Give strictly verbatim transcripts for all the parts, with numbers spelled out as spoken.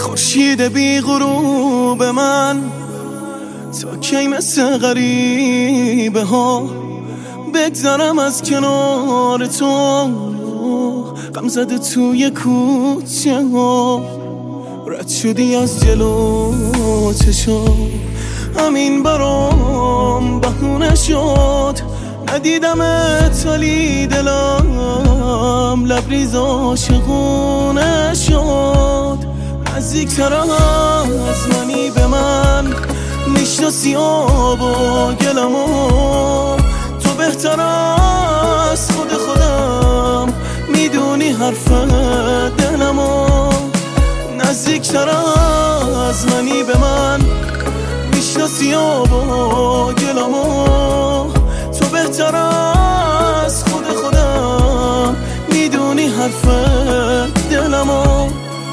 خورشید بی غروب من تا کی مثل غریبه ها بگذرم از کنار تو، غم زده توی کوچه ها، رد شدی از جلو چشم، همین برام بهونه شد، ندیدمت ولی دلم لبریز عاشقونه شد. نزدیکتر از منی به من، میشناسی آب و گلمو، تو بهتر از خود خودم میدونی حرف دلمو. نزدیکتر از منی به من، میشناسی آب و گلمو، تو بهتر از خود خودم میدونی حرف دلمو.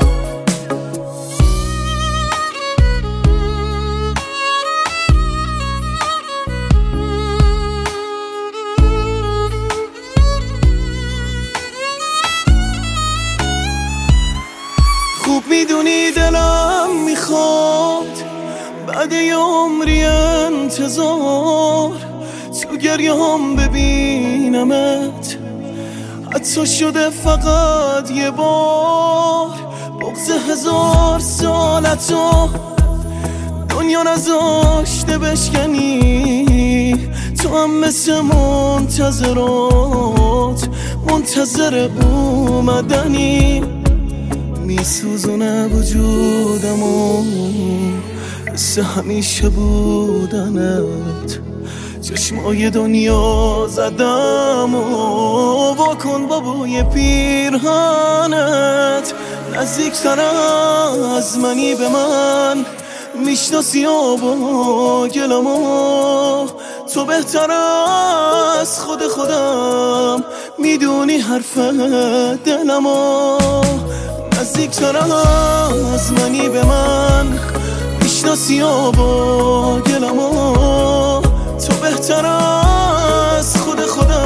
خوب میدونی دلم میخواد بعد یه عمری انتظار تو گریه هم ببینمت، حتی شده فقط یه بار، بغض هزار سالتو دنیا نذاشته بشکنی، تو هم مثل منتظرات منتظر اومدنی، میسوزونه وجودمو مثل همیشه بودنت، چشمای دنیا زدم و واکن با بوی پیرهنت. نزدیکتر از منی به من، میشناسی آب و گلمو، تو بهتر از خود خودم میدونی حرف دلمو. نزدیکتر از منی به من، میشناسی آب و گلمو، تو بهتر از خود خودم